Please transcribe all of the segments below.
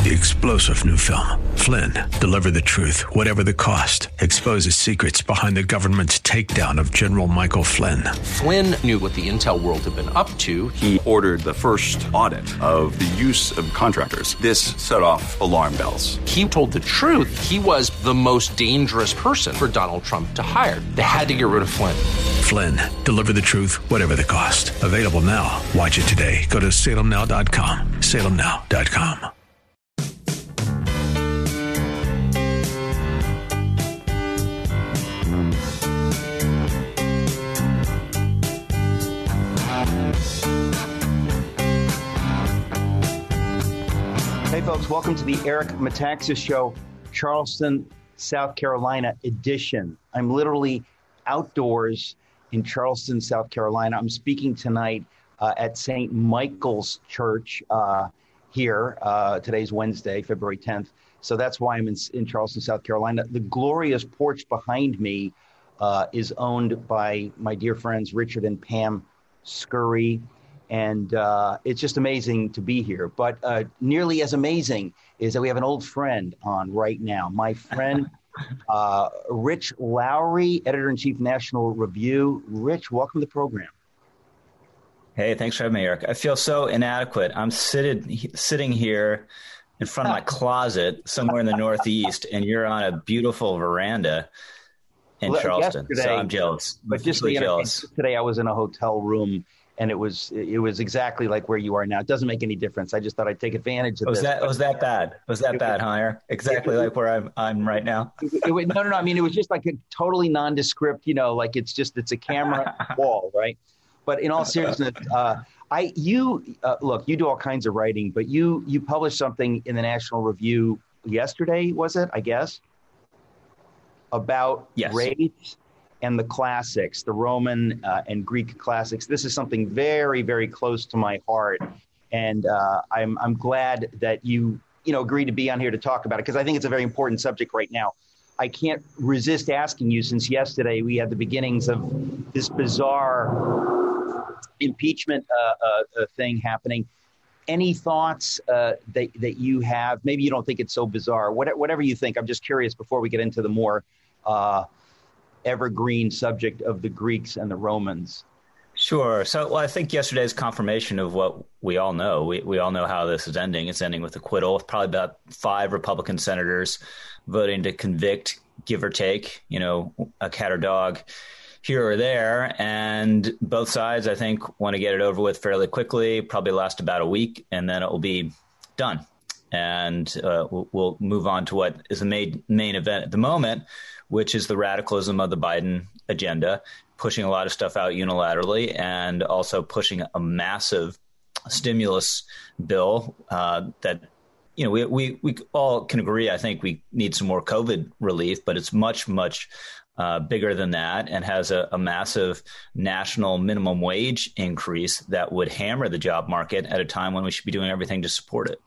The explosive new film, Flynn, deliver the truth, whatever the cost, exposes secrets behind the government's takedown of General Michael Flynn. Flynn knew what the intel world had been up to. He ordered the first audit of the use of contractors. This set off alarm bells. He told the truth. He was the most dangerous person for Donald Trump to hire. They had to get rid of Flynn. Flynn, deliver the truth, whatever the cost. Available now. Watch it today. Go to salemnow.com. salemnow.com. Hey folks, welcome to the Eric Metaxas Show, Charleston, South Carolina edition. I'm literally outdoors in Charleston, South Carolina. I'm speaking tonight at St. Michael's Church here. Today's Wednesday, February 10th. So that's why I'm in Charleston, South Carolina. The glorious porch behind me is owned by my dear friends Richard and Pam Scurry. And it's just amazing to be here. But nearly as amazing is that we have an old friend on right now. My friend, Rich Lowry, Editor-in-Chief, National Review. Rich, welcome to the program. Hey, thanks for having me, Eric. I feel so inadequate. I'm sitting here in front of my closet somewhere in the Northeast, and you're on a beautiful veranda in Charleston. So I'm jealous. But just jealous. Today I was in a hotel room. And it was exactly like where you are now. It doesn't make any difference. I just thought I'd take advantage of this. Was that bad? Was that bad, huh, Eric? Exactly like where I'm right now. No. I mean, it was just like a totally nondescript, like it's a camera wall, right? But in all seriousness, look, you do all kinds of writing, but you published something in the National Review yesterday, was it? I guess about race. And the classics, the Roman and Greek classics. This is something very, very close to my heart. And I'm glad that you agreed to be on here to talk about it, because I think it's a very important subject right now. I can't resist asking you, since yesterday we had the beginnings of this bizarre impeachment thing happening. Any thoughts that you have? Maybe you don't think it's so bizarre. Whatever you think. I'm just curious before we get into the more evergreen subject of the Greeks and the Romans. Sure. So I think yesterday's confirmation of what we all know. We all know how this is ending. It's ending with acquittal. Probably about 5 Republican senators voting to convict, give or take, a cat or dog here or there. And both sides, I think, want to get it over with fairly quickly, probably last about a week, and then it will be done. And we'll move on to what is the main event at the moment, which is the radicalism of the Biden agenda, pushing a lot of stuff out unilaterally and also pushing a massive stimulus bill that, we all can agree. I think we need some more COVID relief, but it's much, much bigger than that, and has a massive national minimum wage increase that would hammer the job market at a time when we should be doing everything to support it.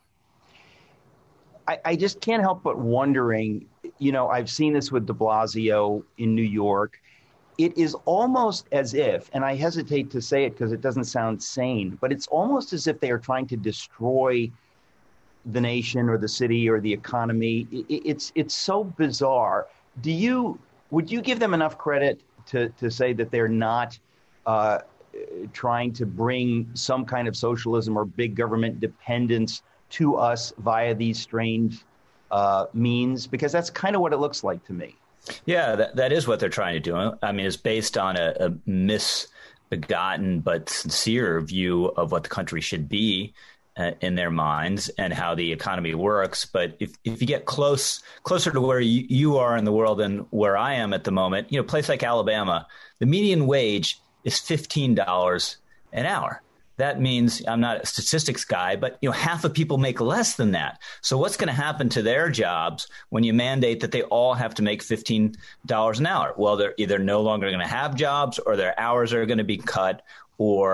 I just can't help but wondering, I've seen this with de Blasio in New York. It is almost as if, and I hesitate to say it because it doesn't sound sane, but it's almost as if they are trying to destroy the nation or the city or the economy. It's so bizarre. Would you give them enough credit to say that they're not trying to bring some kind of socialism or big government dependence to us via these strange means? Because that's kind of what it looks like to me. Yeah, that is what they're trying to do. I mean, it's based on a misbegotten but sincere view of what the country should be in their minds and how the economy works. But if you get closer to where you are in the world than where I am at the moment, a place like Alabama, the median wage is $15 an hour. That means, I'm not a statistics guy, but half of people make less than that. So what's going to happen to their jobs when you mandate that they all have to make $15 an hour? Well, they're either no longer going to have jobs, or their hours are going to be cut, or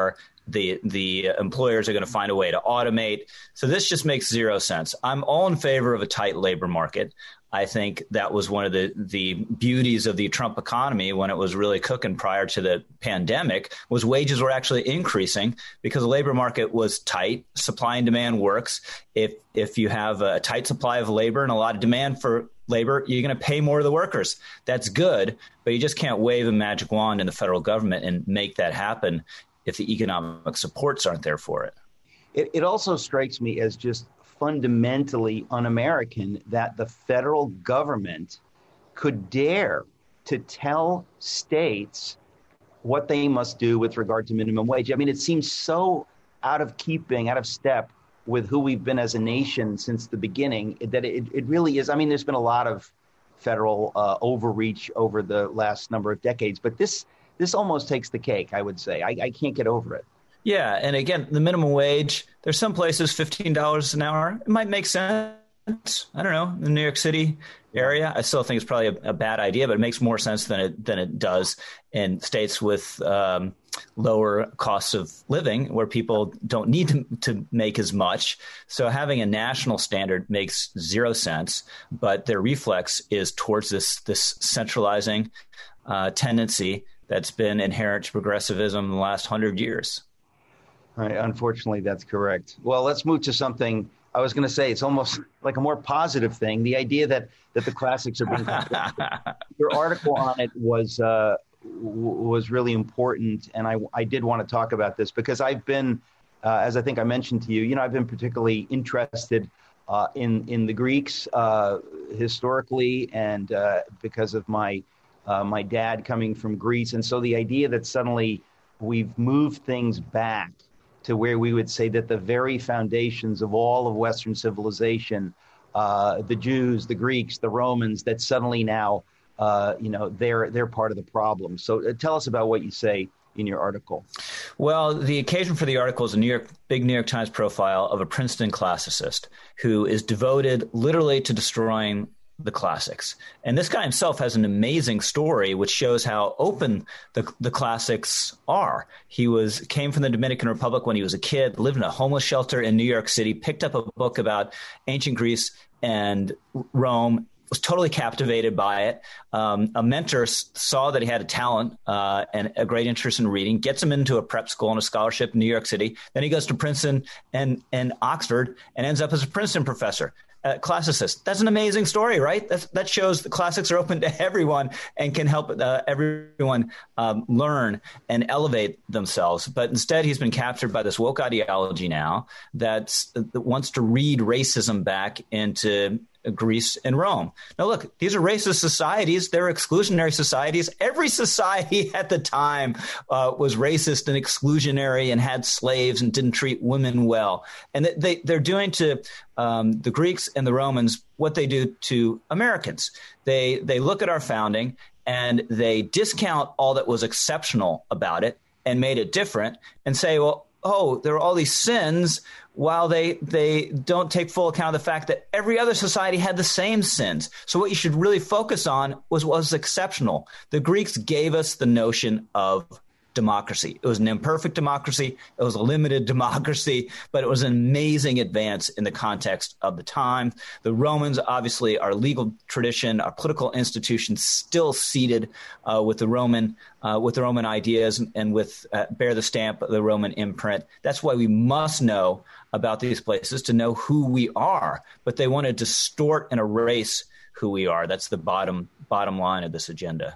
The employers are going to find a way to automate. So this just makes zero sense. I'm all in favor of a tight labor market. I think that was one of the beauties of the Trump economy when it was really cooking prior to the pandemic, was wages were actually increasing because the labor market was tight. Supply and demand works. If you have a tight supply of labor and a lot of demand for labor, you're going to pay more of the workers. That's good, but you just can't wave a magic wand in the federal government and make that happen if the economic supports aren't there for it. It also strikes me as just fundamentally un-American that the federal government could dare to tell states what they must do with regard to minimum wage. I mean, it seems so out of step with who we've been as a nation since the beginning that it really is. I mean, there's been a lot of federal overreach over the last number of decades, but this almost takes the cake, I would say. I can't get over it. Yeah. And again, the minimum wage, there's some places $15 an hour. It might make sense. I don't know, in the New York City area. I still think it's probably a bad idea, but it makes more sense than it does in states with lower costs of living where people don't need to make as much. So having a national standard makes zero sense, but their reflex is towards this centralizing tendency that's been inherent to progressivism in the last 100 years. Right. Unfortunately, that's correct. Well, let's move to something I was going to say. It's almost like a more positive thing. The idea that the classics are being your article on it was really important. And I did want to talk about this because I've been, as I think I mentioned to you, I've been particularly interested in the Greeks historically and because of my dad coming from Greece. And so the idea that suddenly we've moved things back to where we would say that the very foundations of all of Western civilization, the Jews, the Greeks, the Romans, that suddenly now, they're part of the problem. So tell us about what you say in your article. Well, the occasion for the article is a big New York Times profile of a Princeton classicist who is devoted literally to destroying the classics. And this guy himself has an amazing story which shows how open the classics are. He came from the Dominican Republic when he was a kid, lived in a homeless shelter in New York City, picked up a book about ancient Greece and Rome, was totally captivated by it. A mentor saw that he had a talent and a great interest in reading, gets him into a prep school and a scholarship in New York City. Then he goes to Princeton and Oxford and ends up as a Princeton professor. Classicist. That's an amazing story, right? That shows the classics are open to everyone and can help everyone learn and elevate themselves. But instead, he's been captured by this woke ideology now that wants to read racism back into Greece and Rome. Now, look, these are racist societies. They're exclusionary societies. Every society at the time was racist and exclusionary and had slaves and didn't treat women well. And they're doing to the Greeks and the Romans what they do to Americans. They look at our founding and they discount all that was exceptional about it and made it different and say, well, there are all these sins, while they don't take full account of the fact that every other society had the same sins. So what you should really focus on was what was exceptional. The Greeks gave us the notion of democracy. It was an imperfect democracy. It was a limited democracy, but it was an amazing advance in the context of the time. The Romans, obviously, our legal tradition, our political institutions still seated with the Roman ideas and with bear the stamp of the Roman imprint. That's why we must know about these places to know who we are. But they want to distort and erase who we are. That's the bottom line of this agenda.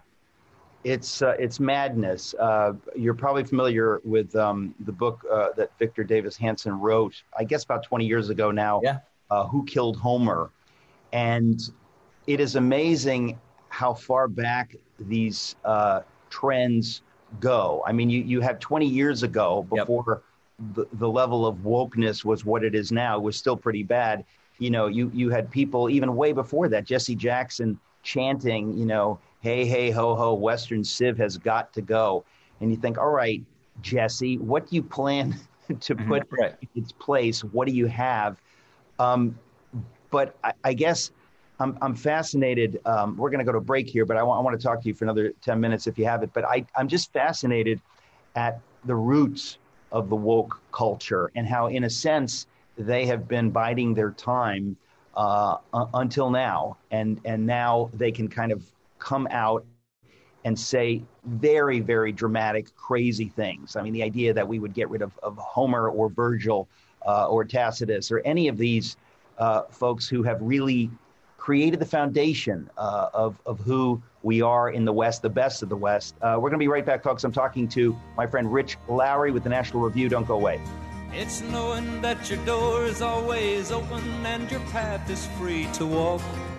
It's madness. You're probably familiar with the book that Victor Davis Hanson wrote, I guess about 20 years ago now, Who Killed Homer? And it is amazing how far back these trends go. I mean, you had 20 years ago, before the level of wokeness was what it is now, it was still pretty bad. You had people even way before that, Jesse Jackson chanting, hey, hey, ho, ho, Western Civ has got to go. And you think, all right, Jesse, what do you plan to put in its place? What do you have? But I guess I'm fascinated. We're going to go to break here, but I want to talk to you for another 10 minutes if you have it. But I'm just fascinated at the roots of the woke culture, and how, in a sense, they have been biding their time until now. And now they can kind of come out and say very, very dramatic, crazy things. I mean, the idea that we would get rid of Homer or Virgil or Tacitus or any of these folks who have really created the foundation of who we are in the West, the best of the West. We're going to be right back, folks. I'm talking to my friend Rich Lowry with the National Review. Don't go away. It's knowing that your door is always open and your path is free to walk.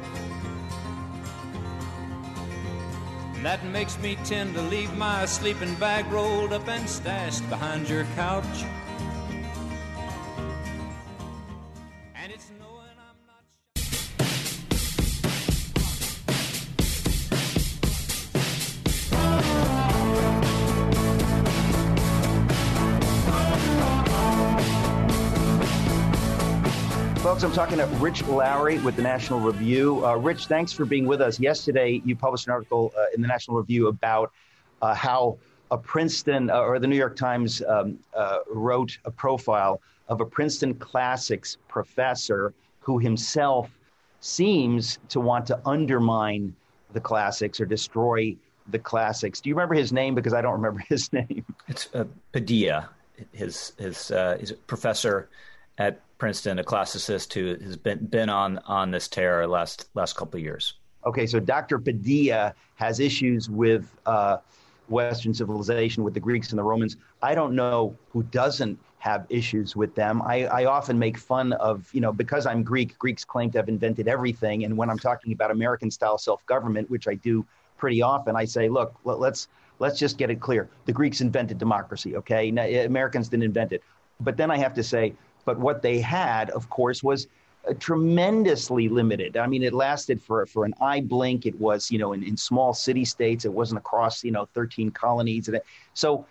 That makes me tend to leave my sleeping bag rolled up and stashed behind your couch. And it's knowing I'm not... Folks, I'm talking to Rich Lowry with the National Review. Rich, thanks for being with us. Yesterday, you published an article in the National Review about how a Princeton, or the New York Times wrote a profile of a Princeton classics professor who himself seems to want to undermine the classics or destroy the classics. Do you remember his name? Because I don't remember his name. It's Padilla. He's a professor at Princeton, a classicist who has been on this tear last couple of years. Okay, so Dr. Padilla has issues with Western civilization, with the Greeks and the Romans. I don't know who doesn't have issues with them. I often make fun of, because I'm Greek, Greeks claim to have invented everything. And when I'm talking about American-style self-government, which I do pretty often, I say, look, let's just get it clear. The Greeks invented democracy, okay? Now, Americans didn't invent it. But then I have to say, but what they had, of course, was tremendously limited. I mean, it lasted for an eye blink. It was, in small city states. It wasn't across, 13 colonies. So,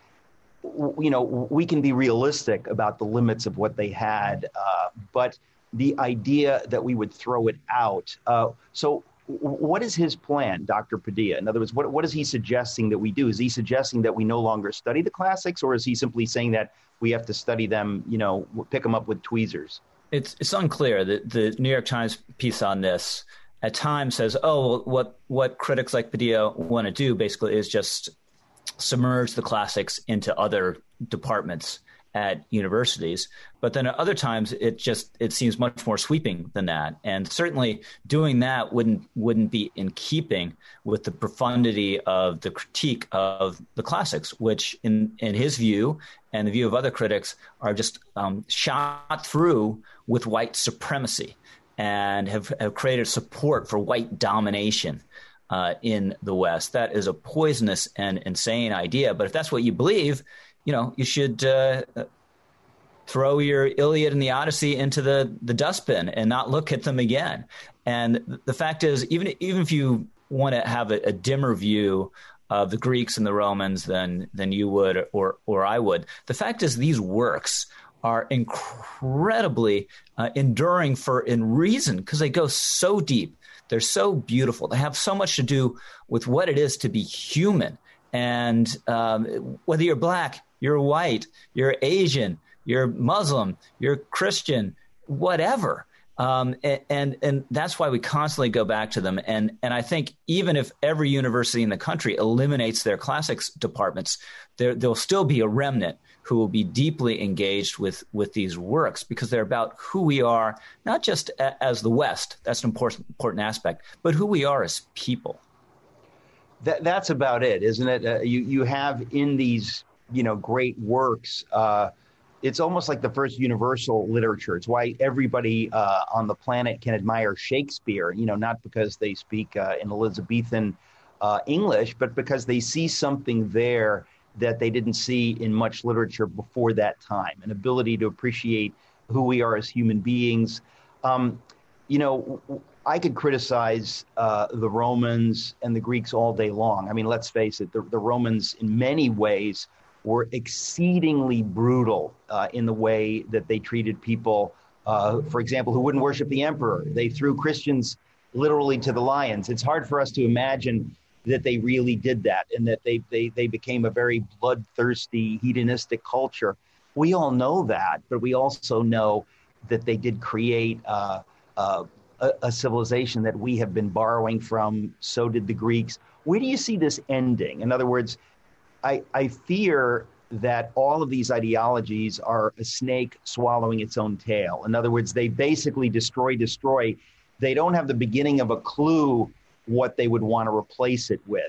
we can be realistic about the limits of what they had. But the idea that we would throw it out. So what is his plan, Dr. Padilla? In other words, what is he suggesting that we do? Is he suggesting that we no longer study the classics, or is he simply saying that we have to study them, pick them up with tweezers? It's unclear. The New York Times piece on this at times says, what critics like Padilla want to do basically is just submerge the classics into other departments at universities. But then at other times, it seems much more sweeping than that. And certainly doing that wouldn't be in keeping with the profundity of the critique of the classics, which in his view and the view of other critics are just shot through with white supremacy and have created support for white domination in the West. That is a poisonous and insane idea. But if that's what you believe, you should throw your Iliad and the Odyssey into the dustbin and not look at them again. And the fact is, even if you want to have a dimmer view of the Greeks and the Romans than you would or I would, the fact is these works are incredibly enduring in reason because they go so deep. They're so beautiful. They have so much to do with what it is to be human. And whether you're black, you're white, you're Asian, you're Muslim, you're Christian, whatever. And that's why we constantly go back to them. And I think even if every university in the country eliminates their classics departments, there'll still be a remnant who will be deeply engaged with these works because they're about who we are, not just as the West. That's an important aspect, but who we are as people. That's about it, isn't it? You have in these, great works, it's almost like the first universal literature. It's why everybody on the planet can admire Shakespeare, not because they speak in Elizabethan English, but because they see something there that they didn't see in much literature before that time, an ability to appreciate who we are as human beings. I could criticize the Romans and the Greeks all day long. I mean, let's face it, the Romans in many ways were exceedingly brutal in the way that they treated people, for example, who wouldn't worship the emperor. They threw Christians literally to the lions. It's hard for us to imagine that they really did that and that they became a very bloodthirsty, hedonistic culture. we all know that, but we also know that they did create a civilization that we have been borrowing from. So did the Greeks. Where do you see this ending? In other words, I fear that all of these ideologies are a snake swallowing its own tail. In other words, they basically destroy. They don't have the beginning of a clue what they would want to replace it with.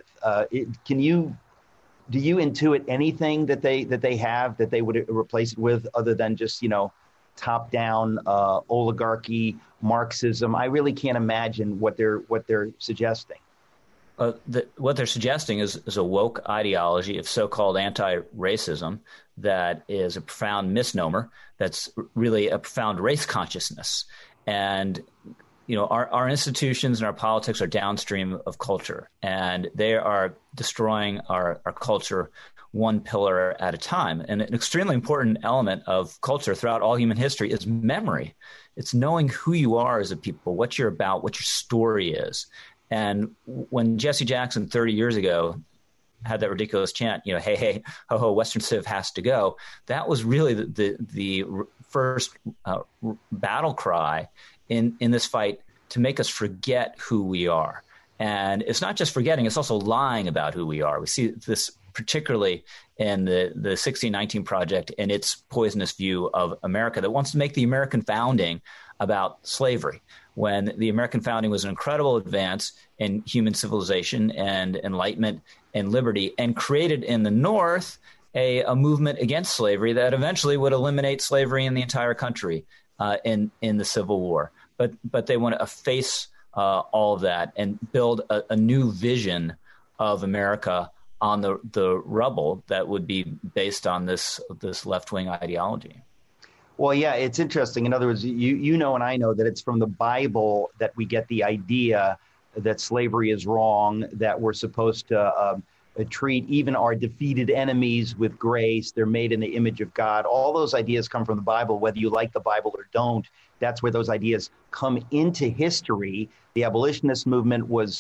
Do you intuit anything that they have that they would replace it with, other than just, top-down oligarchy, Marxism? I really can't imagine what they're suggesting. What they're suggesting is a woke ideology of so-called anti-racism that is a profound misnomer. That's really a profound race consciousness. And our institutions and our politics are downstream of culture, and they are destroying our culture one pillar at a time. And an extremely important element of culture throughout all human history is memory. It's knowing who you are as a people, what you're about, what your story is. And when Jesse Jackson 30 years ago had that ridiculous chant, hey, hey, ho, ho, Western Civ has to go, that was really the first battle cry in this fight to make us forget who we are. And it's not just forgetting, it's also lying about who we are. We see this particularly in the 1619 Project and its poisonous view of America that wants to make the American founding about slavery, when the American founding was an incredible advance in human civilization and enlightenment and liberty, and created in the North a movement against slavery that eventually would eliminate slavery in the entire country in the Civil War. But they want to efface all of that and build a new vision of America on the rubble that would be based on this left-wing ideology. Well, yeah, it's interesting. In other words, you know and I know that it's from the Bible that we get the idea that slavery is wrong, that we're supposed to treat even our defeated enemies with grace. They're made in the image of God. All those ideas come from the Bible, whether you like the Bible or don't. That's where those ideas come into history. The abolitionist movement was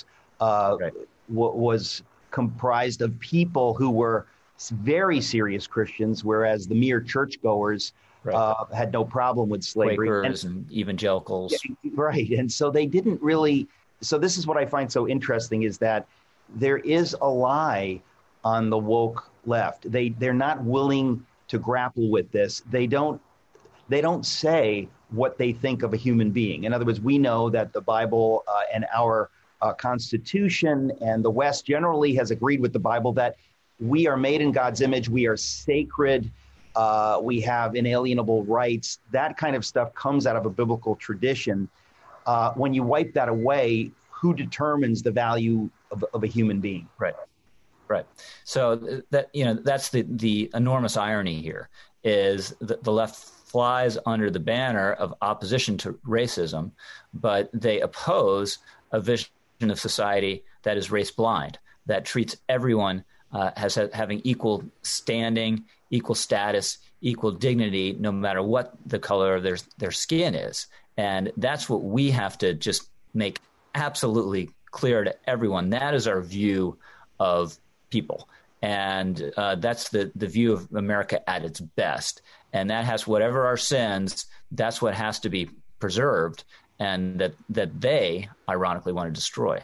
comprised of people who were very serious Christians, whereas the mere churchgoers had no problem with slavery. Quakers and evangelicals. Right. And so they didn't really. So this is what I find so interesting, is that there is a lie on the woke left. They're not willing to grapple with this. They don't say what they think of a human being. In other words, we know that the Bible and our Constitution and the West generally has agreed with the Bible that we are made in God's image. We are sacred. We have inalienable rights. That kind of stuff comes out of a biblical tradition. When you wipe that away, who determines the value of a human being? Right. So that's the enormous irony here, is that the left flies under the banner of opposition to racism, but they oppose a vision of society that is race blind, that treats everyone as having equal standing, equal status, equal dignity, no matter what the color of their skin is. And that's what we have to just make absolutely clear to everyone. That is our view of people. And that's the view of America at its best. And that has, whatever our sins, that's what has to be preserved, and that they, ironically, want to destroy.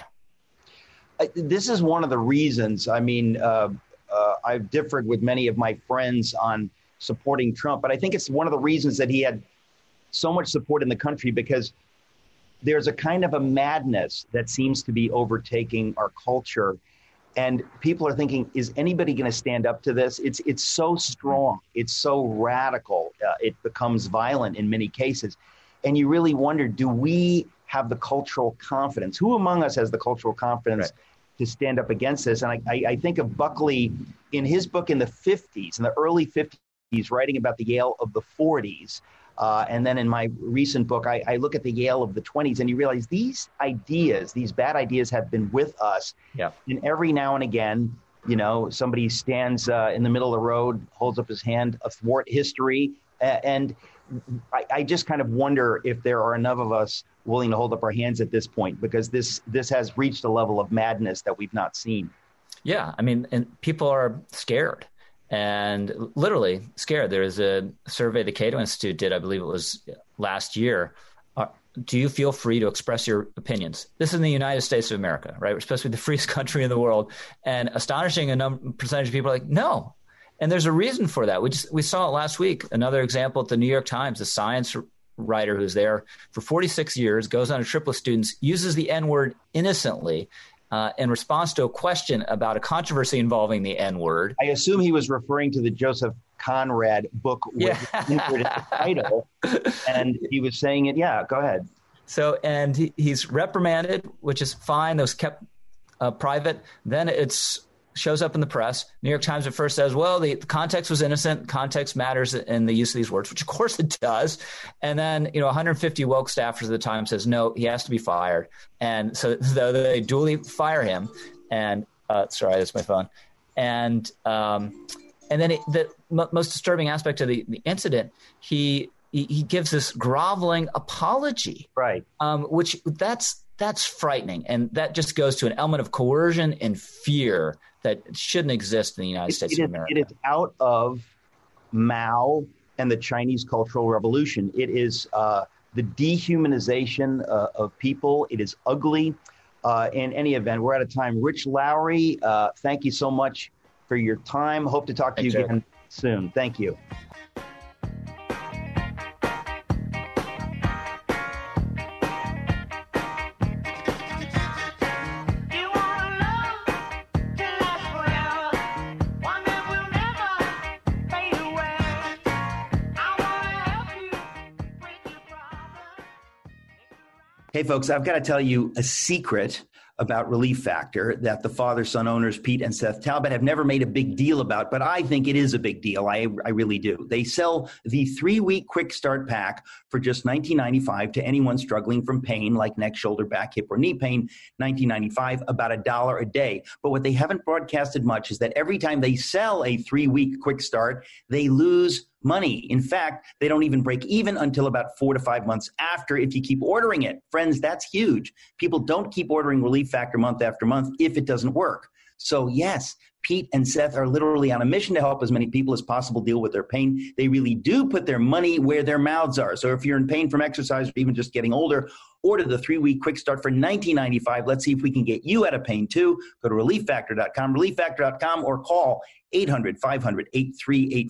This is one of the reasons. I mean, I've differed with many of my friends on supporting Trump, but I think it's one of the reasons that he had so much support in the country, because there's a kind of a madness that seems to be overtaking our culture. And people are thinking, is anybody going to stand up to this? It's so strong. It's so radical. It becomes violent in many cases. And you really wonder, do we have the cultural confidence? Who among us has the cultural confidence to stand up against this? And I think of Buckley in his book in the 50s, in the early 50s, writing about the Yale of the 40s. And then in my recent book, I look at the Yale of the 20s, and you realize these ideas, these bad ideas, have been with us. Yeah. And every now and again, somebody stands in the middle of the road, holds up his hand athwart history. And I just kind of wonder if there are enough of us willing to hold up our hands at this point, because this has reached a level of madness that we've not seen. Yeah. I mean, and people are scared. and literally scared. There was a survey the Cato Institute did, I believe it was last year. Do you feel free to express your opinions? This is in the United States of America, right? We're supposed to be the freest country in the world. And astonishing percentage of people are like, no. And there's a reason for that. We saw it last week. Another example at the New York Times, the science writer who's there for 46 years, goes on a trip with students, uses the N-word innocently in response to a question about a controversy involving the N-word. I assume he was referring to the Joseph Conrad book with the title, and he was saying it. Yeah, go ahead. So, and he's reprimanded, which is fine. That was kept private. Then it's shows up in the press. New York Times at first says, well, the context was innocent. Context matters in the use of these words, which of course it does. And then, 150 woke staffers at the time says, no, he has to be fired. And so they duly fire him. And sorry, that's my phone. And then the most disturbing aspect of the incident, he gives this groveling apology, right? Which that's frightening, and that just goes to an element of coercion and fear that shouldn't exist in the United States of America. It is out of Mao and the Chinese Cultural Revolution. It is the dehumanization of people. It is ugly. In any event, we're out of time. Rich Lowry, thank you so much for your time. Hope to talk to you again soon. Thank you. Hey, folks, I've got to tell you a secret about Relief Factor that the father-son owners, Pete and Seth Talbot, have never made a big deal about, but I think it is a big deal. I really do. They sell the 3-week quick start pack for just $19.95 to anyone struggling from pain like neck, shoulder, back, hip, or knee pain, $19.95, about $1 a day. But what they haven't broadcasted much is that every time they sell a 3-week quick start, they lose money. In fact, they don't even break even until about 4 to 5 months after if you keep ordering it. Friends, that's huge. People don't keep ordering Relief Factor month after month if it doesn't work. So yes, Pete and Seth are literally on a mission to help as many people as possible deal with their pain. They really do put their money where their mouths are. So if you're in pain from exercise or even just getting older, order the 3-week quick start for $19.95. Let's see if we can get you out of pain too. Go to relieffactor.com, relieffactor.com, or call 800-500-8384,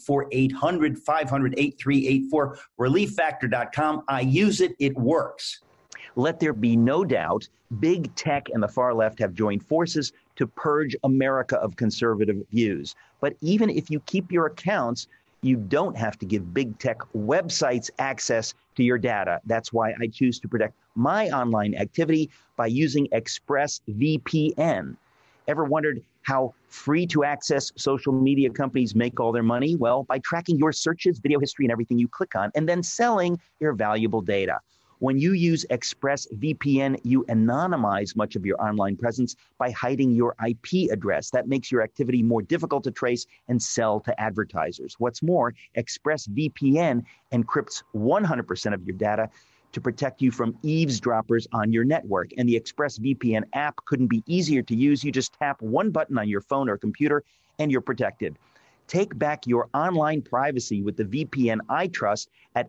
800-500-8384, relieffactor.com. I use it. It works. Let there be no doubt, big tech and the far left have joined forces to purge America of conservative views. But even if you keep your accounts, you don't have to give big tech websites access to your data. That's why I choose to protect my online activity by using ExpressVPN. Ever wondered how free to access social media companies make all their money? Well, by tracking your searches, video history, and everything you click on, and then selling your valuable data. When you use ExpressVPN, you anonymize much of your online presence by hiding your IP address. That makes your activity more difficult to trace and sell to advertisers. What's more, ExpressVPN encrypts 100% of your data to protect you from eavesdroppers on your network. And the ExpressVPN app couldn't be easier to use. You just tap one button on your phone or computer and you're protected. Take back your online privacy with the VPN I trust at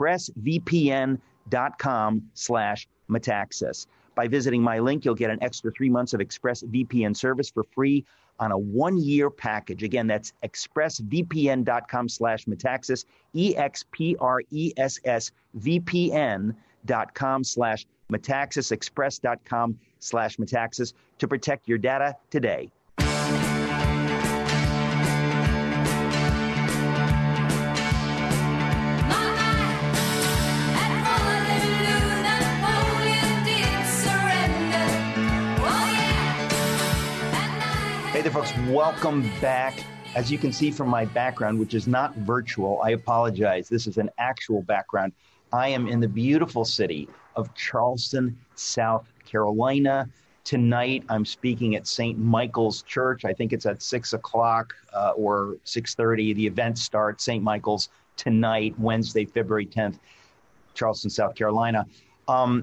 expressvpn.com/Metaxas. By visiting my link, you'll get an extra 3 months of ExpressVPN service for free on a 1-year package. Again, that's expressvpn.com/Metaxas, expressvpn.com/Metaxas, express.com/Metaxas to protect your data today. Hey there, folks. Welcome back. As you can see from my background, which is not virtual, I apologize. This is an actual background. I am in the beautiful city of Charleston, South Carolina. Tonight, I'm speaking at St. Michael's Church. I think it's at 6 o'clock or 6:30. The event starts, St. Michael's, tonight, Wednesday, February 10th, Charleston, South Carolina.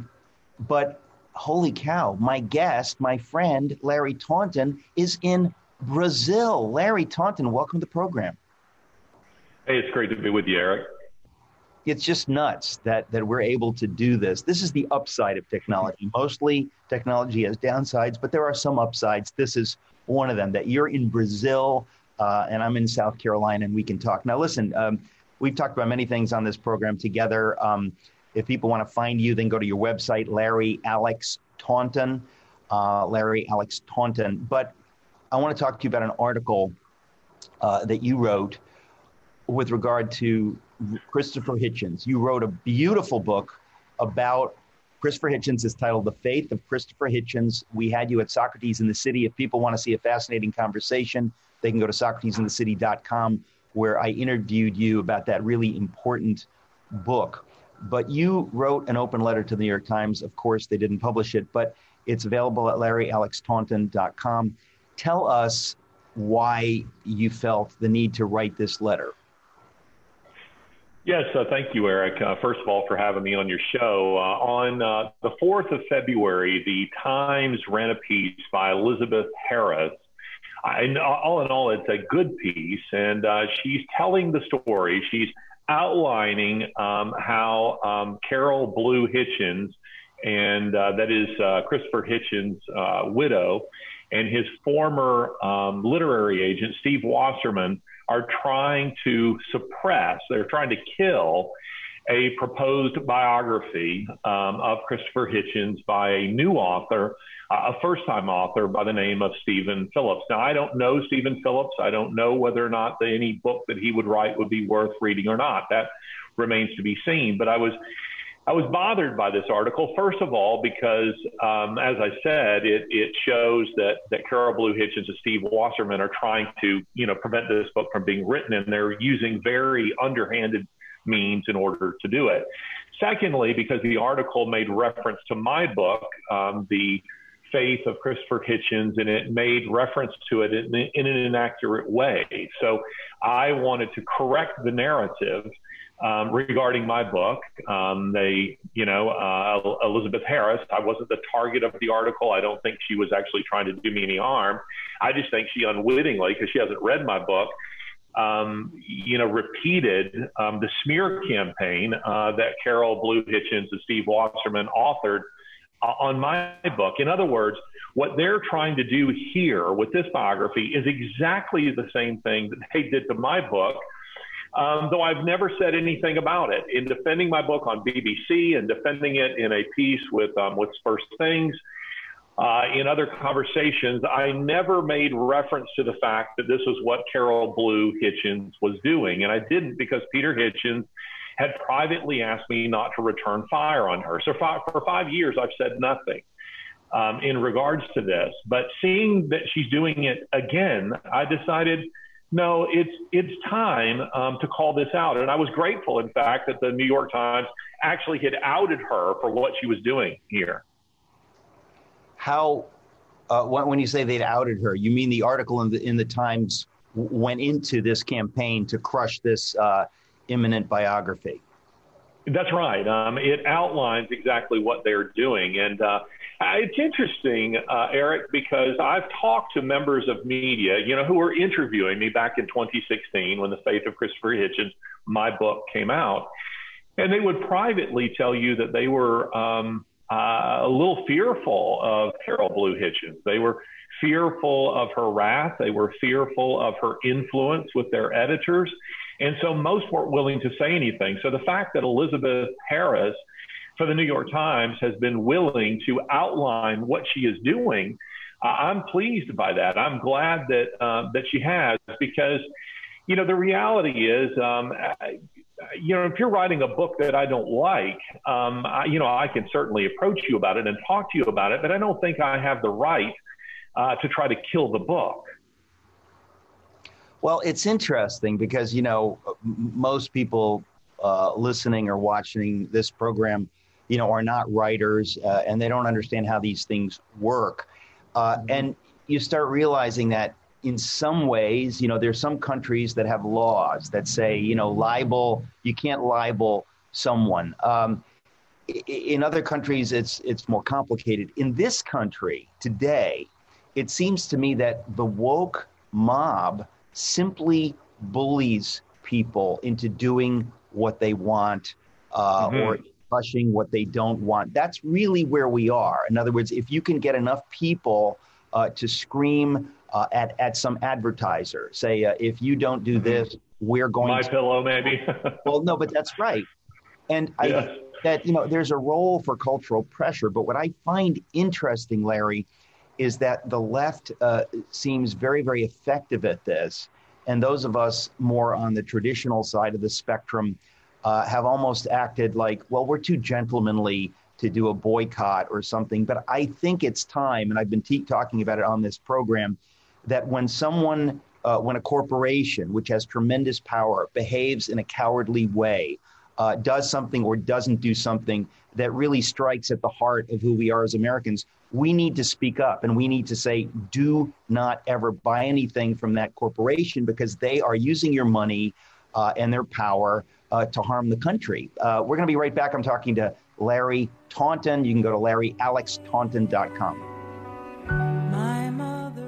But holy cow, my guest, my friend, Larry Taunton, is in Brazil. Larry Taunton, welcome to the program. Hey, it's great to be with you, Eric. It's just nuts that we're able to do this. This is the upside of technology. Mostly technology has downsides, but there are some upsides. This is one of them, that you're in Brazil and I'm in South Carolina and we can talk. Now, listen, we've talked about many things on this program together. If people want to find you, then go to your website, Larry Alex Taunton, Larry Alex Taunton. But I want to talk to you about an article that you wrote with regard to Christopher Hitchens. You wrote a beautiful book about Christopher Hitchens. It's titled The Faith of Christopher Hitchens. We had you at Socrates in the City. If people want to see a fascinating conversation, they can go to SocratesInTheCity.com, where I interviewed you about that really important book. But you wrote an open letter to the New York Times. Of course, they didn't publish it, but it's available at LarryAlexTaunton.com. Tell us why you felt the need to write this letter. Yes, thank you, Eric, first of all, for having me on your show. On the 4th of February, the Times ran a piece by Elizabeth Harris. All in all, it's a good piece, and she's telling the story. She's outlining how Carol Blue Hitchens, and that is Christopher Hitchens' widow, and his former literary agent, Steve Wasserman, are trying to suppress, they're trying to kill a proposed biography of Christopher Hitchens by a new author, a first-time author by the name of Stephen Phillips. Now, I don't know Stephen Phillips. I don't know whether or not any book that he would write would be worth reading or not. That remains to be seen. But I was bothered by this article, first of all, because, as I said, it shows that Carol Blue Hitchens and Steve Wasserman are trying to, prevent this book from being written, and they're using very underhanded means in order to do it. Secondly, because the article made reference to my book, The Faith of Christopher Hitchens, and it made reference to it in an inaccurate way. So I wanted to correct the narrative regarding my book. Elizabeth Harris, I wasn't the target of the article. I don't think she was actually trying to do me any harm. I just think she unwittingly, because she hasn't read my book, repeated the smear campaign that Carol Blue Hitchens and Steve Wasserman authored on my book. In other words, what they're trying to do here with this biography is exactly the same thing that they did to my book, though I've never said anything about it. In defending my book on BBC and defending it in a piece with First Things, in other conversations, I never made reference to the fact that this was what Carol Blue Hitchens was doing. And I didn't, because Peter Hitchens had privately asked me not to return fire on her. So for 5 years, I've said nothing in regards to this. But seeing that she's doing it again, I decided, no, it's time to call this out. And I was grateful, in fact, that the New York Times actually had outed her for what she was doing here. How, when you say they'd outed her, you mean the article in the Times went into this campaign to crush this imminent biography? That's right. It outlines exactly what they're doing. And it's interesting, Eric, because I've talked to members of media, who were interviewing me back in 2016 when The Faith of Christopher Hitchens, my book, came out. And they would privately tell you that they were a little fearful of Carol Blue Hitchens. They were fearful of her wrath. They were fearful of her influence with their editors. And so most weren't willing to say anything. So the fact that Elizabeth Harris for the New York Times has been willing to outline what she is doing, I'm pleased by that. I'm glad that she has, because, the reality is, if you're writing a book that I don't like, I can certainly approach you about it and talk to you about it, but I don't think I have the right to try to kill the book. Well, it's interesting because, most people listening or watching this program, are not writers and they don't understand how these things work. And you start realizing that in some ways, there's some countries that have laws that say, libel, you can't libel someone. In other countries, it's more complicated. In this country today, it seems to me that the woke mob simply bullies people into doing what they want or pushing what they don't want. That's really where we are. In other words, if you can get enough people to scream at some advertiser, say, if you don't do this, we're going My Pillow, maybe. Well, no, but that's right. And I think that, there's a role for cultural pressure. But what I find interesting, Larry, is that the left seems very, very effective at this. And those of us more on the traditional side of the spectrum have almost acted like, well, we're too gentlemanly to do a boycott or something. But I think it's time, and I've been talking about it on this program, that when someone, when a corporation, which has tremendous power, behaves in a cowardly way, does something or doesn't do something that really strikes at the heart of who we are as Americans, we need to speak up and we need to say, do not ever buy anything from that corporation because they are using your money and their power to harm the country. We're going to be right back. I'm talking to Larry Taunton. You can go to LarryAlexTaunton.com. My mother.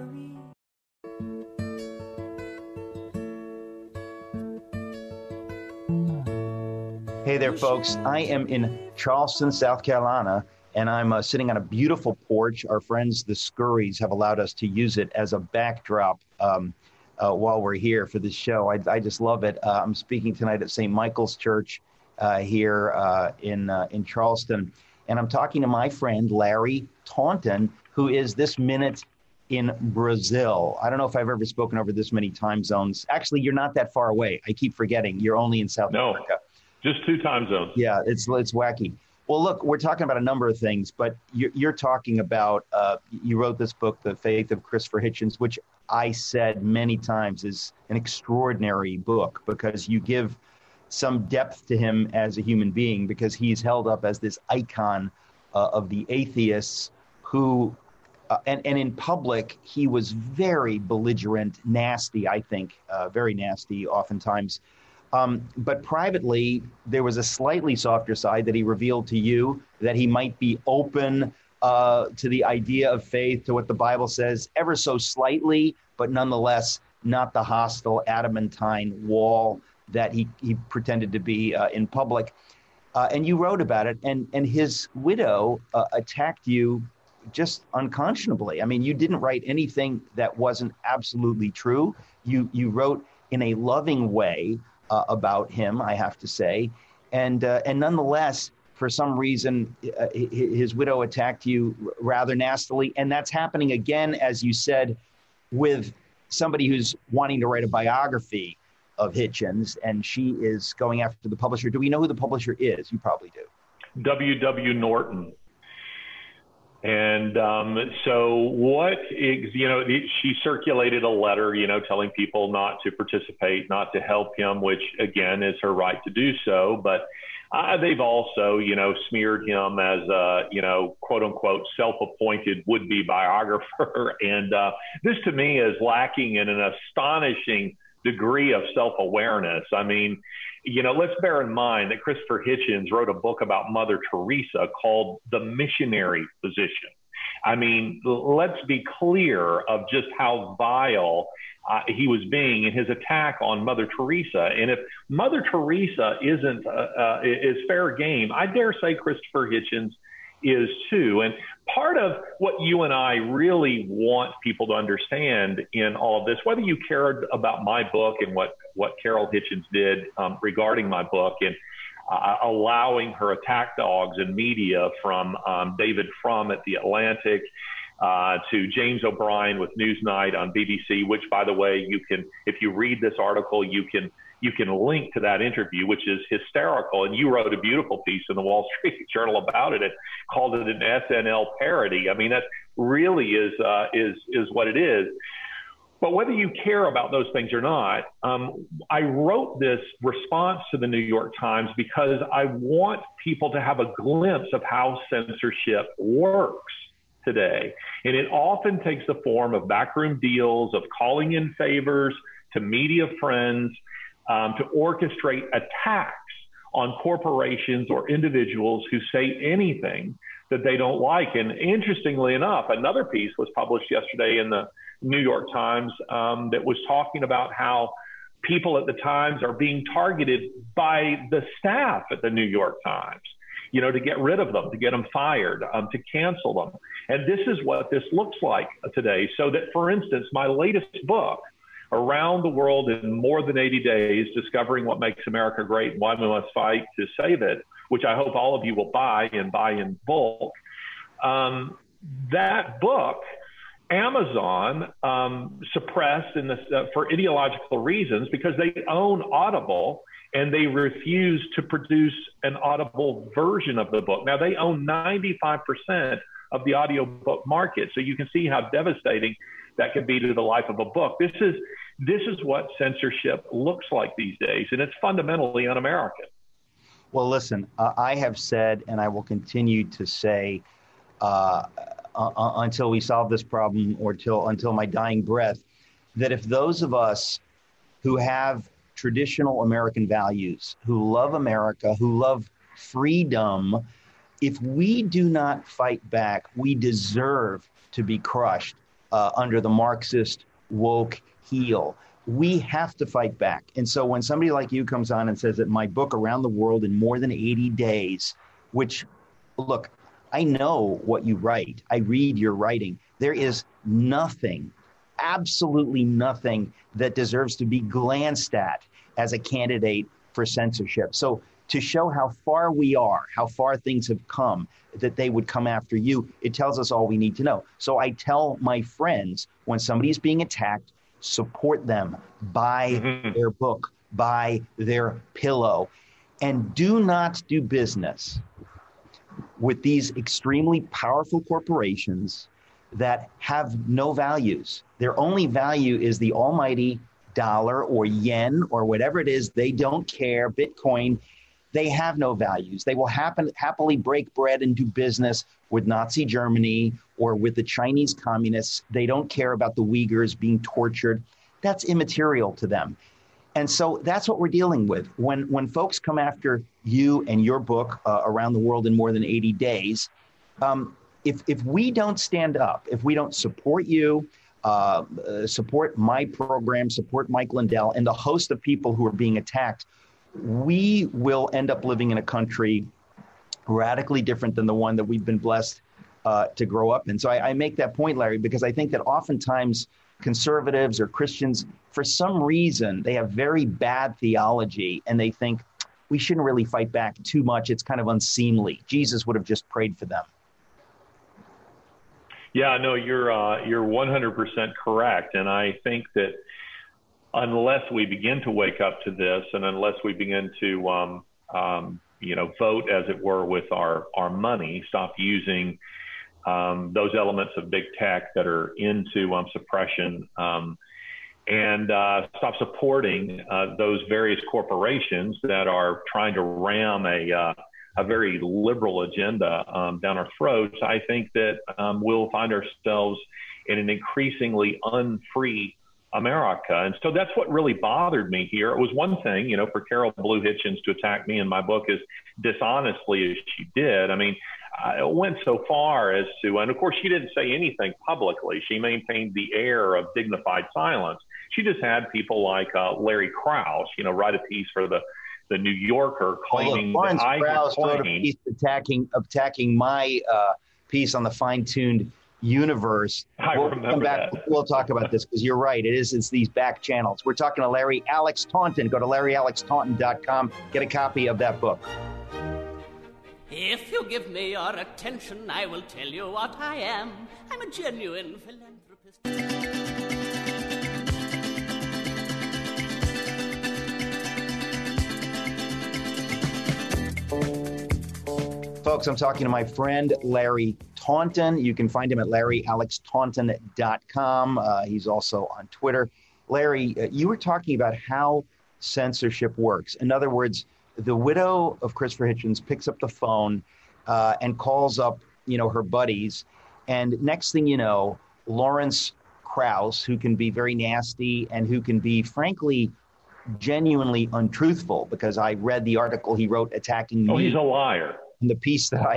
Hey there, folks. I am in Charleston, South Carolina, and I'm sitting on a beautiful porch. Our friends, the Scurries, have allowed us to use it as a backdrop while we're here for this show. I just love it. I'm speaking tonight at St. Michael's Church here in Charleston, and I'm talking to my friend, Larry Taunton, who is this minute in Brazil. I don't know if I've ever spoken over this many time zones. Actually, you're not that far away. I keep forgetting. You're only in South Africa. Just 2 time zones. Yeah, it's wacky. Well, look, we're talking about a number of things, but you're talking about, you wrote this book, The Faith of Christopher Hitchens, which I said many times is an extraordinary book because you give some depth to him as a human being because he's held up as this icon of the atheists who, and in public, he was very belligerent, nasty, I think, very nasty oftentimes. But privately, there was a slightly softer side that he revealed to you, that he might be open to the idea of faith, to what the Bible says, ever so slightly, but nonetheless not the hostile adamantine wall that he pretended to be in public. And you wrote about it, and his widow attacked you just unconscionably. I mean, you didn't write anything that wasn't absolutely true. You wrote in a loving way about him, I have to say. And nonetheless, for some reason, his widow attacked you rather nastily. And that's happening again, as you said, with somebody who's wanting to write a biography of Hitchens, and she is going after the publisher. Do we know who the publisher is? You probably do. W.W. Norton. And she circulated a letter, telling people not to participate, not to help him, which, again, is her right to do so. But they've also, smeared him as a, quote unquote, self-appointed would-be biographer. And this, to me, is lacking in an astonishing degree of self-awareness. I mean, let's bear in mind that Christopher Hitchens wrote a book about Mother Teresa called The Missionary Position. I mean, let's be clear of just how vile he was being in his attack on Mother Teresa. And if Mother Teresa is fair game, I dare say Christopher Hitchens is too. And part of what you and I really want people to understand in all of this, whether you cared about my book and what Carol Hitchens did regarding my book and allowing her attack dogs in media, from David Frum at The Atlantic to James O'Brien with Newsnight on BBC, which, by the way, you can, if you read this article, you can link to that interview, which is hysterical. And you wrote a beautiful piece in the Wall Street Journal about it and called it an SNL parody. I mean, that really is what it is. But whether you care about those things or not, I wrote this response to the New York Times because I want people to have a glimpse of how censorship works today. And it often takes the form of backroom deals, of calling in favors to media friends, to orchestrate attacks on corporations or individuals who say anything that they don't like. And interestingly enough, another piece was published yesterday in the New York Times that was talking about how people at the Times are being targeted by the staff at the New York Times, to get rid of them, to get them fired, to cancel them. And this is what this looks like today. So that, for instance, my latest book, Around the World in More Than 80 Days, Discovering What Makes America Great and Why We Must Fight to Save It, which I hope all of you will buy in bulk. That book, Amazon suppressed for ideological reasons because they own Audible and they refuse to produce an Audible version of the book. Now, they own 95% of the audiobook market, so you can see how devastating that could be to the life of a book. This is what censorship looks like these days, and it's fundamentally un-American. Well, listen, I have said, and I will continue to say, until we solve this problem or until my dying breath, that if those of us who have traditional American values, who love America, who love freedom, if we do not fight back, we deserve to be crushed under the Marxist woke heel. We have to fight back. And so when somebody like you comes on and says that my book, Around the World in More Than 80 Days, which, look, I know what you write. I read your writing. There is nothing, absolutely nothing that deserves to be glanced at as a candidate for censorship. So to show how far we are, how far things have come, that they would come after you, it tells us all we need to know. So I tell my friends, when somebody is being attacked, support them, buy their book, buy their pillow, and do not do business with these extremely powerful corporations that have no values. Their only value is the almighty dollar or yen or whatever it is. They don't care. Bitcoin, they have no values. They will happily break bread and do business with Nazi Germany or with the Chinese communists. They don't care about the Uyghurs being tortured. That's immaterial to them. And so that's what we're dealing with. When folks come after you and your book, Around the World in More Than 80 Days, if we don't stand up, if we don't support you, support my program, support Mike Lindell, and the host of people who are being attacked, we will end up living in a country radically different than the one that we've been blessed to grow up in. So I make that point, Larry, because I think that oftentimes conservatives or Christians, for some reason, they have very bad theology and they think we shouldn't really fight back too much. It's kind of unseemly. Jesus would have just prayed for them. Yeah, no, you're 100% correct. And I think that unless we begin to wake up to this and unless we begin to, vote, as it were, with our money, stop using those elements of big tech that are into suppression, and stop supporting those various corporations that are trying to ram a very liberal agenda down our throats, I think that we'll find ourselves in an increasingly unfree America. And so that's what really bothered me here. It was one thing, for Carol Blue Hitchens to attack me in my book as dishonestly as she did. I mean, I went so far as to, and of course she didn't say anything publicly. She maintained the air of dignified silence. She just had people like Larry Krauss, write a piece for the New Yorker claiming Lawrence that I Krauss wrote a piece attacking my piece on the fine-tuned universe. We'll come back. We'll talk about this because you're right. It's these back channels. We're talking to Larry Alex Taunton. Go to LarryAlexTaunton.com. Get a copy of that book. If you give me your attention, I will tell you what I am. I'm a genuine philanthropist. Folks, I'm talking to my friend Larry Taunton. You can find him at LarryAlexTaunton.com. He's also on Twitter. Larry, you were talking about how censorship works. In other words, the widow of Christopher Hitchens picks up the phone and calls up, her buddies. And next thing you know, Lawrence Krauss, who can be very nasty and who can be, frankly, genuinely untruthful, because I read the article he wrote attacking me. Oh, he's a liar. In the piece that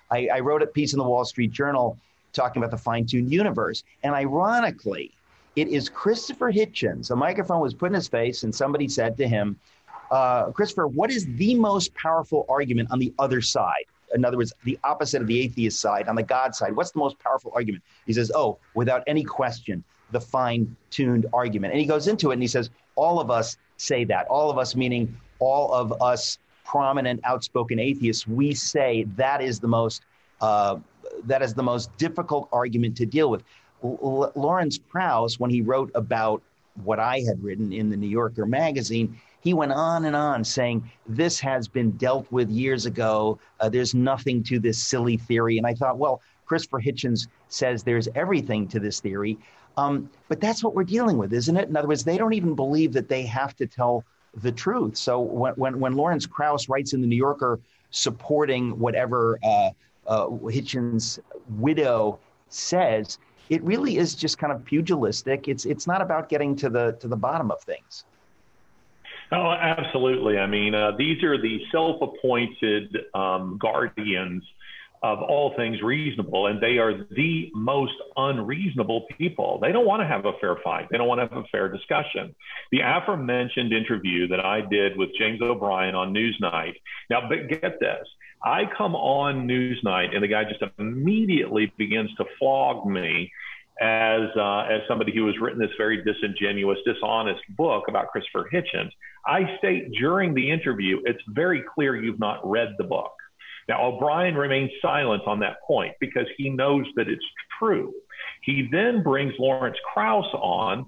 I wrote a piece in the Wall Street Journal talking about the fine-tuned universe. And ironically, it is Christopher Hitchens. A microphone was put in his face and somebody said to him, Christopher, what is the most powerful argument on the other side? In other words, the opposite of the atheist side, on the God side. What's the most powerful argument? He says, without any question, the fine-tuned argument. And he goes into it and he says, all of us say that. All of us, meaning all of us prominent, outspoken atheists, we say that is the most difficult argument to deal with. Lawrence Krauss, when he wrote about what I had written in the New Yorker magazine, he went on and on saying, this has been dealt with years ago. There's nothing to this silly theory. And I thought, well, Christopher Hitchens says there's everything to this theory. But that's what we're dealing with, isn't it? In other words, they don't even believe that they have to tell the truth. So when Lawrence Krauss writes in the New Yorker supporting whatever Hitchens' widow says, it really is just kind of pugilistic. It's not about getting to the bottom of things. Oh, absolutely. I mean, these are the self-appointed guardians of all things reasonable, and they are the most unreasonable people. They don't want to have a fair fight. They don't want to have a fair discussion. The aforementioned interview that I did with James O'Brien on Newsnight. Now, but get this. I come on Newsnight, and the guy just immediately begins to flog me as somebody who has written this very disingenuous, dishonest book about Christopher Hitchens. I state during the interview, it's very clear you've not read the book. Now, O'Brien remains silent on that point because he knows that it's true. He then brings Lawrence Krauss on,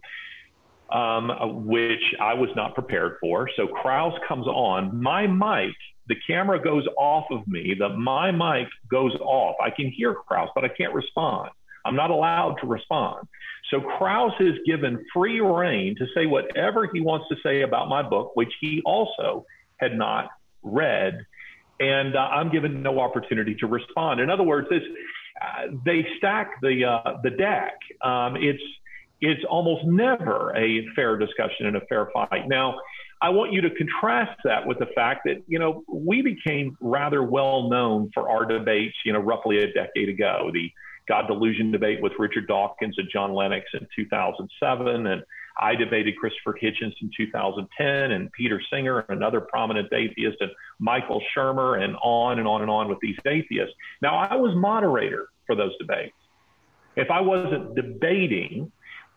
which I was not prepared for. So Krauss comes on. My mic, the camera goes off of me. My mic goes off. I can hear Krauss, but I can't respond. I'm not allowed to respond. So Krauss is given free rein to say whatever he wants to say about my book, which he also had not read. And I'm given no opportunity to respond. In other words, they stack the deck. It's almost never a fair discussion and a fair fight. Now, I want you to contrast that with the fact that, we became rather well known for our debates, roughly a decade ago. The God Delusion debate with Richard Dawkins and John Lennox in 2007, and I debated Christopher Hitchens in 2010, and Peter Singer, another prominent atheist, and Michael Shermer, and on and on and on with these atheists. Now, I was moderator for those debates. If I wasn't debating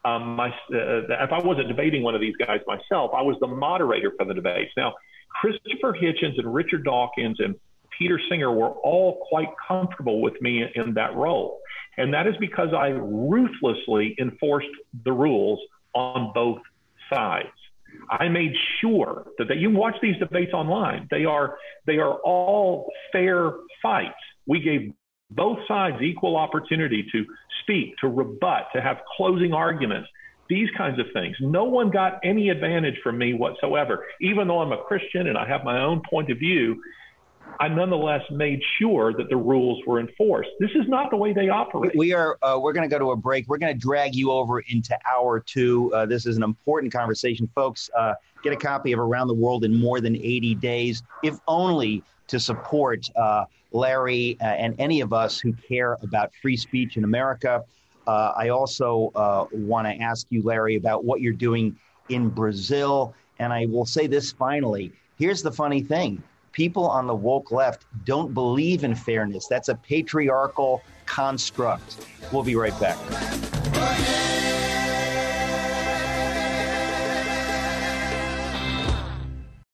if I wasn't debating one of these guys myself, I was the moderator for the debates. Now, Christopher Hitchens and Richard Dawkins and Peter Singer were all quite comfortable with me in that role. And that is because I ruthlessly enforced the rules on both sides. I made sure that you can watch these debates online. They are all fair fights. We gave both sides equal opportunity to speak, to rebut, to have closing arguments, these kinds of things. No one got any advantage from me whatsoever. Even though I'm a Christian and I have my own point of view, I nonetheless made sure that the rules were enforced. This is not the way they operate. We're going to go to a break. We're going to drag you over into hour two. This is an important conversation. Folks, get a copy of Around the World in More Than 80 Days, if only to support Larry and any of us who care about free speech in America. I also want to ask you, Larry, about what you're doing in Brazil. And I will say this finally. Here's the funny thing. People on the woke left don't believe in fairness. That's a patriarchal construct. We'll be right back.